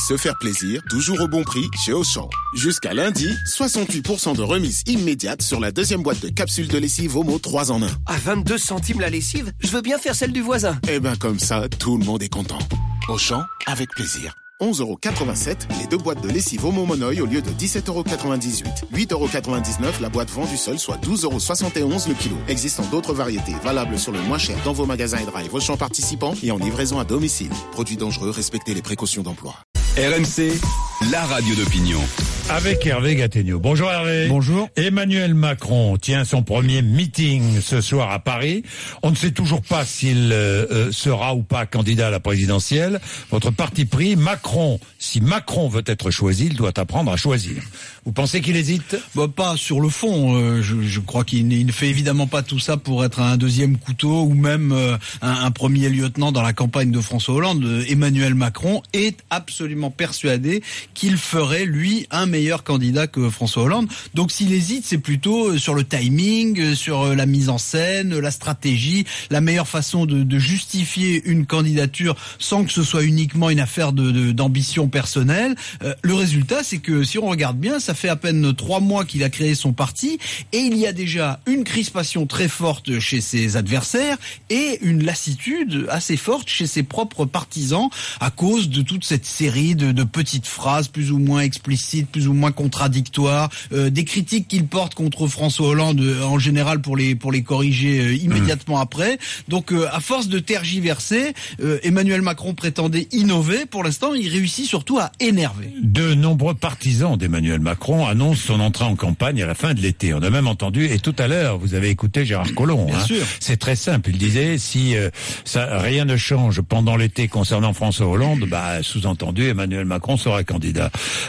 Se faire plaisir, toujours au bon prix chez Auchan. Jusqu'à lundi, 68% de remise immédiate sur la deuxième boîte de capsules de lessive Omo 3 en 1. À 22 centimes la lessive, je veux bien faire celle du voisin. Eh ben comme ça, tout le monde est content. Auchan, avec plaisir. 11,87€ les 2 boîtes de lessive Omo Monoï au lieu de 17,98€. 8,99€ la boîte vendue seule, soit 12,71€ le kilo. Existant d'autres variétés valables sur le moins cher dans vos magasins et drive Auchan participants et en livraison à domicile. Produits dangereux, respectez les précautions d'emploi. RMC, la radio d'opinion. Avec Hervé Gattegno. Bonjour Hervé. Bonjour. Emmanuel Macron tient son premier meeting ce soir à Paris. On ne sait toujours pas s'il sera ou pas candidat à la présidentielle. Votre parti pris, Macron, si Macron veut être choisi, il doit apprendre à choisir. Vous pensez qu'il hésite ? Pas sur le fond. Je crois qu'il ne fait évidemment pas tout ça pour être un deuxième couteau ou même un premier lieutenant dans la campagne de François Hollande. Emmanuel Macron est absolument persuadé qu'il ferait, lui, un meilleur candidat que François Hollande. Donc s'il hésite, c'est plutôt sur le timing, sur la mise en scène, la stratégie, la meilleure façon de justifier une candidature sans que ce soit uniquement une affaire d'ambition personnelle. Le résultat, c'est que si on regarde bien, ça fait à peine 3 mois qu'il a créé son parti et il y a déjà une crispation très forte chez ses adversaires et une lassitude assez forte chez ses propres partisans à cause de toute cette série de petites phrases plus ou moins explicites, plus ou moins contradictoires, des critiques qu'il porte contre François Hollande en général pour les corriger immédiatement après. Donc à force de tergiverser, Emmanuel Macron prétendait innover. Pour l'instant, il réussit surtout à énerver. De nombreux partisans d'Emmanuel Macron annoncent son entrée en campagne à la fin de l'été. On a même entendu, et tout à l'heure, vous avez écouté Gérard Collomb. Bien sûr. C'est très simple. Il disait, si rien ne change pendant l'été concernant François Hollande, sous-entendu, Emmanuel Macron sera candidat.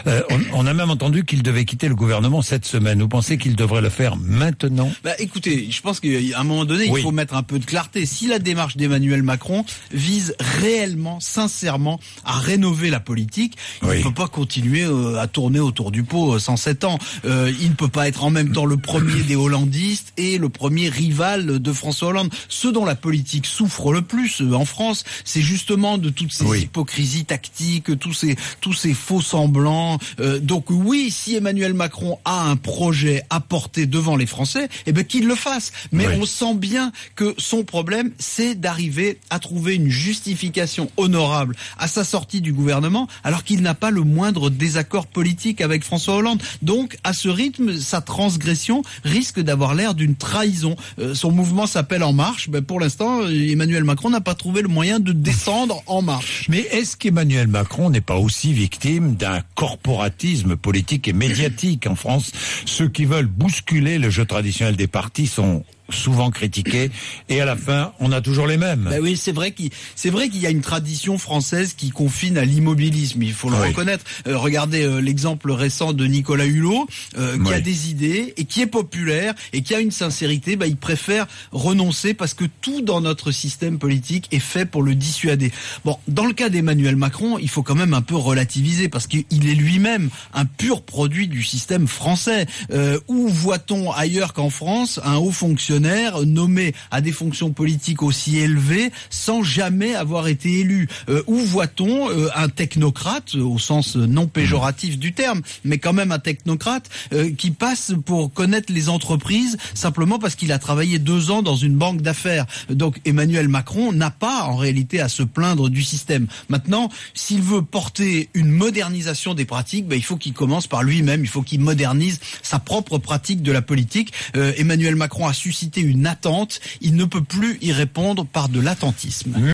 On a même entendu qu'il devait quitter le gouvernement cette semaine. Vous pensez qu'il devrait le faire maintenant ? Écoutez, je pense qu'à un moment donné, il faut mettre un peu de clarté. Si la démarche d'Emmanuel Macron vise réellement, sincèrement, à rénover la politique, il ne peut pas continuer à tourner autour du pot 107 ans. Il ne peut pas être en même temps le premier des hollandistes et le premier rival de François Hollande. Ce dont la politique souffre le plus en France, c'est justement de toutes ces hypocrisies tactiques, tous ces faux semblants. Donc oui, si Emmanuel Macron a un projet à porter devant les Français, qu'il le fasse. Mais on sent bien que son problème, c'est d'arriver à trouver une justification honorable à sa sortie du gouvernement, alors qu'il n'a pas le moindre désaccord politique avec François Hollande. Donc, à ce rythme, sa transgression risque d'avoir l'air d'une trahison. Son mouvement s'appelle En Marche. Pour l'instant, Emmanuel Macron n'a pas trouvé le moyen de descendre en marche. Mais est-ce qu'Emmanuel Macron n'est pas aussi victime d'un corporatisme politique et médiatique en France? Ceux qui veulent bousculer le jeu traditionnel des partis sont souvent critiqués et à la fin on a toujours les mêmes. Oui, c'est vrai qu'il y a une tradition française qui confine à l'immobilisme, il faut le reconnaître. Regardez l'exemple récent de Nicolas Hulot qui a des idées et qui est populaire et qui a une sincérité, il préfère renoncer parce que tout dans notre système politique est fait pour le dissuader. Bon, dans le cas d'Emmanuel Macron, il faut quand même un peu relativiser parce qu'il est lui-même un pur produit du système français. Où voit-on ailleurs qu'en France un haut fonctionnaire nommé à des fonctions politiques aussi élevées sans jamais avoir été élu? Où voit-on un technocrate, au sens non péjoratif du terme, mais quand même un technocrate qui passe pour connaître les entreprises simplement parce qu'il a travaillé 2 ans dans une banque d'affaires? Donc Emmanuel Macron n'a pas en réalité à se plaindre du système. Maintenant, s'il veut porter une modernisation des pratiques, il faut qu'il commence par lui-même, il faut qu'il modernise sa propre pratique de la politique. Emmanuel Macron a suscité une attente, il ne peut plus y répondre par de l'attentisme.